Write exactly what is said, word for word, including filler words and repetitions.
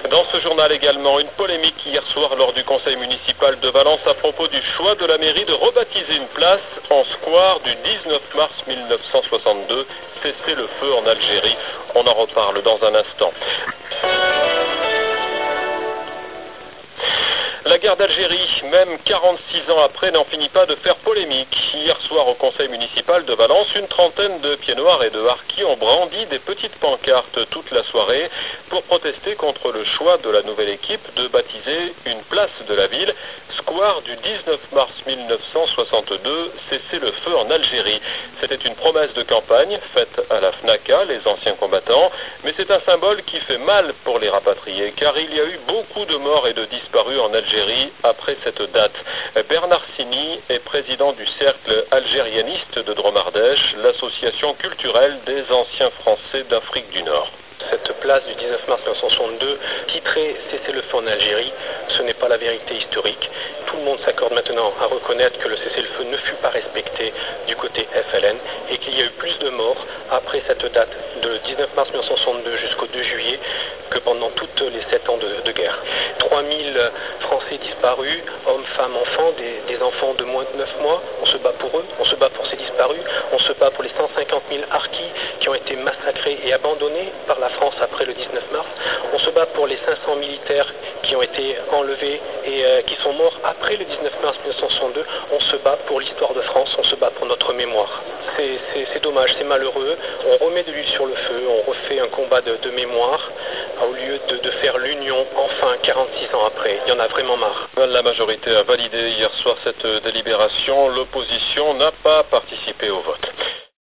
Dans ce journal également, une polémique hier soir lors du conseil municipal de Valence à propos du choix de la mairie de rebaptiser une place en square du dix-neuf mars mille neuf cent soixante-deux, cesser le feu en Algérie. On en reparle dans un instant. La guerre d'Algérie, même quarante-six ans après, n'en finit pas de faire polémique. Hier soir au conseil municipal de Valence, une trentaine de pieds noirs et de harkis ont brandi des petites pancartes toute la soirée pour protester contre le choix de la nouvelle équipe de baptiser une place de la ville, square du dix-neuf mars mille neuf cent soixante-deux, cesser le feu en Algérie. C'était une promesse de campagne faite à la FNACA, les anciens combattants, mais c'est un symbole qui fait mal pour les rapatriés, car il y a eu beaucoup de morts et de disparus en Algérie après cette date. Bernard Sini est président du cercle algérianiste de Dromardèche, l'association culturelle des anciens Français d'Afrique du Nord. Cette place du dix-neuf mars mille neuf cent soixante-deux, titrée « Cessez le feu en Algérie », ce n'est pas la vérité historique. Tout le monde s'accorde maintenant à reconnaître que le cessez-le-feu ne fut pas respecté du côté F L N et qu'il y a eu plus de morts après cette date de dix-neuf mars mille neuf cent soixante-deux jusqu'au deux juillet que pendant toutes les sept ans de, de guerre. trois mille Français disparus, hommes, femmes, enfants, des, des enfants de moins de neuf mois, on se bat pour eux, on se bat pour ces disparus, on se bat pour les cent cinquante mille harkis qui ont été massacrés et abandonnés par la France après le dix-neuf mars, on se bat pour les cinq cents militaires qui ont été enlevés et euh, qui sont morts après le dix-neuf mars mille neuf cent soixante-deux, on se bat pour l'histoire de France, on se bat pour notre mémoire. C'est dommage, c'est malheureux, on remet de l'huile sur le feu, on refait un combat de, de mémoire au lieu de, de faire l'union enfin quarante-six ans après. Il y en a vraiment marre. La majorité a validé hier soir cette délibération, l'opposition n'a pas participé au vote.